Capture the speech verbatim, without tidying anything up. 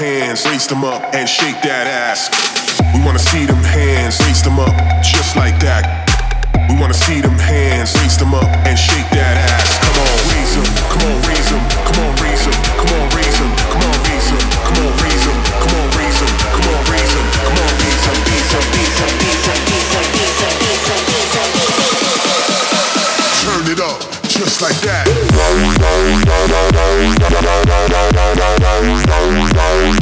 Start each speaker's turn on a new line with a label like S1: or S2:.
S1: hands, raise them up and shake that ass. We wanna see them hands, raise them up just like that. We wanna see them hands, raise them up and shake that ass.